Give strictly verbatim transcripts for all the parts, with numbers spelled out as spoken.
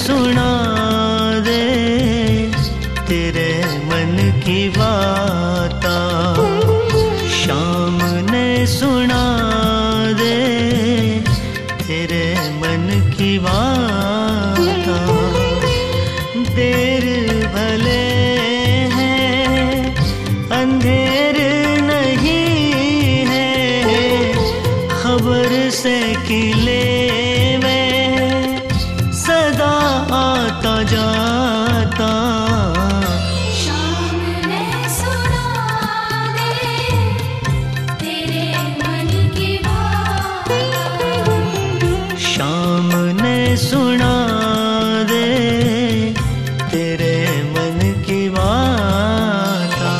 सुना दे तेरे मन की बातें, शाम ने सुना दे तेरे मन की बातें। देर भले है अंधेर नहीं है, खबर से किले में सदा आता जाता। शाम ने सुना दे तेरे मन की बातें, शाम ने सुना दे तेरे मन की बातें।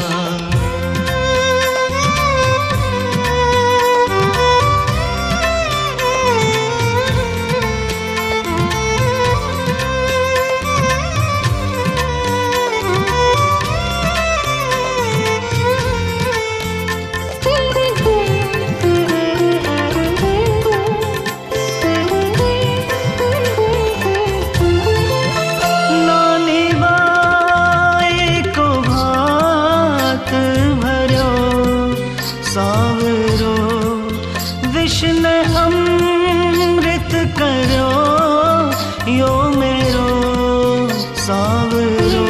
सावरो विष्ण अमृत करो यो मेरो सावरो।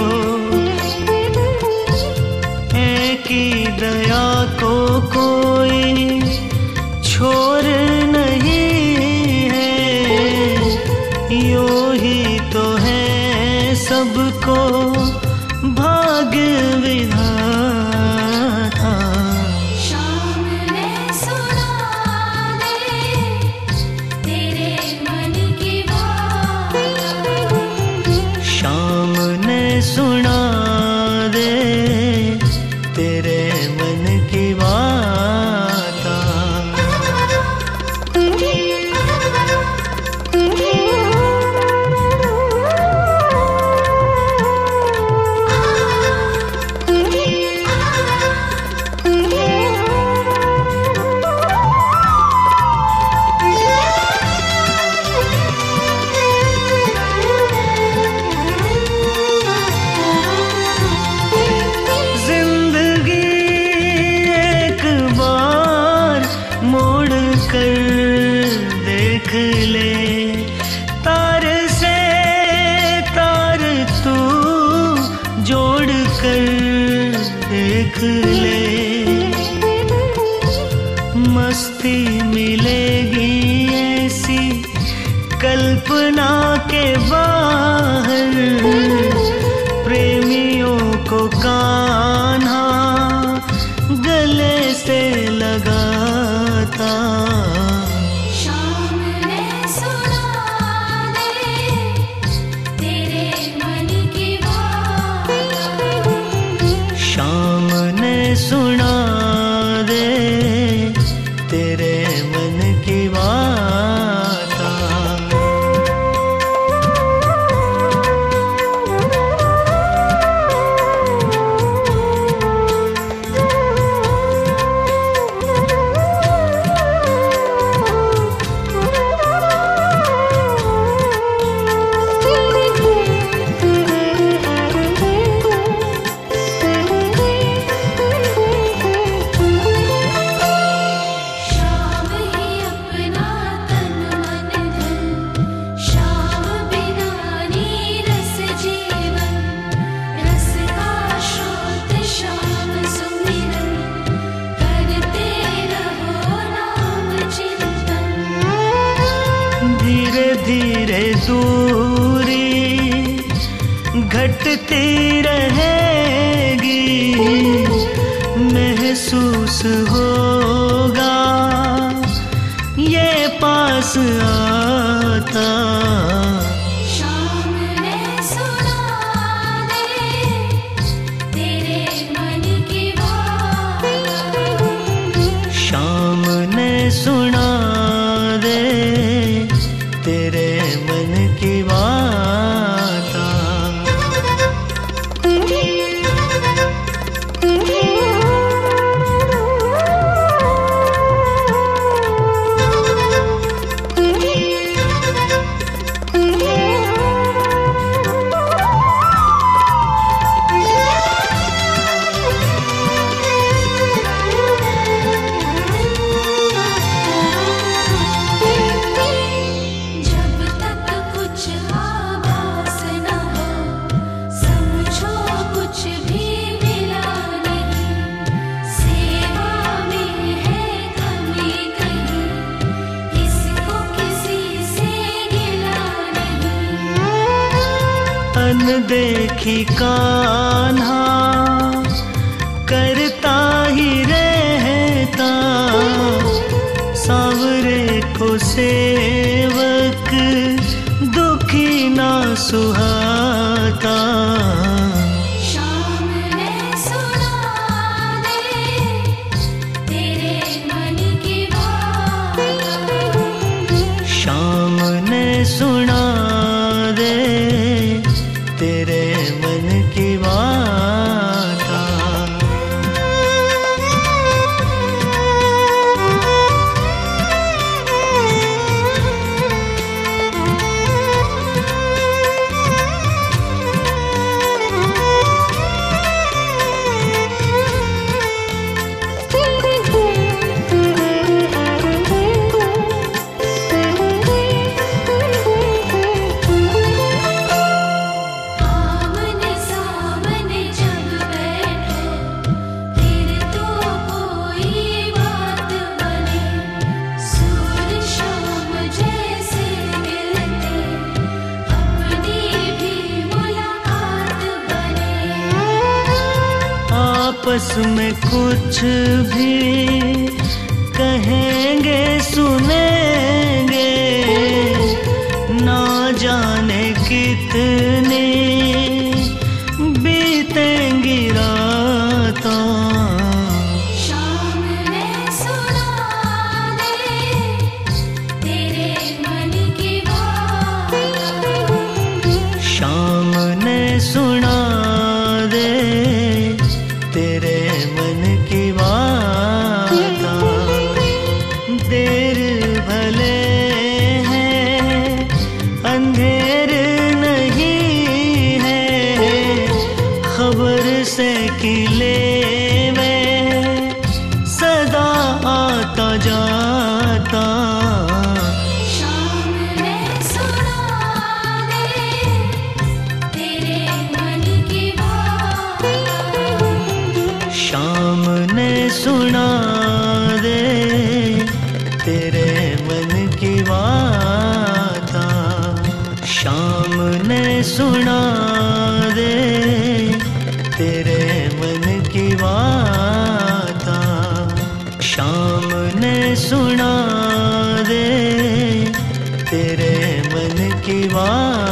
एकी दया को कोई छोर नहीं है, यो ही तो है सबको भाग्य विधाता। शाम ने सुना दे तेरे मन की बातें। कर देख ले तार से तार तू जोड़ कर देख ले, मस्ती मिलेगी ऐसी कल्पना के बाहर, प्रेमियों को कान्हा गले से लगाता। शाम ने सुना दे तेरे मन की बातें, शाम ने सुना दे तेरे मन की बातें। धीरे धीरे दूरी घटती रहेगी, महसूस होगा ये पास आता। शाम ने सुना दे तेरे मन की बातें, शाम ने सुना दे तेरे मन की बातें। Mm-hmm. देखी कान्हा करता ही रहता, सांवरे को सेवक दुखी ना सुहाता। शाम ने सुना दे तेरे मन की बात, शाम ने सुना दे तेरे मन की बात। आमने सामने जब बैठो फिर तो कोई बात बने, सूर शाम जैसे मिलते अपनी भी मुलाकात बने। आपस में कुछ भी कहेंगे सुनेंगे, ना जाने कितने बीतेंगी रातां। शाम ने सुना दे तेरे मन की बात, शाम ने सुना दे तेरे मन की बात। देर भले है अंधेर नहीं है, खबर से किले में सदा आता जाता। शाम ने सुना दे तेरे मन की बात, शाम ने सुना दे तेरे मन की बात। शाम ने सुना दे तेरे मन की बात। शाम ने सुना दे तेरे मन की बात।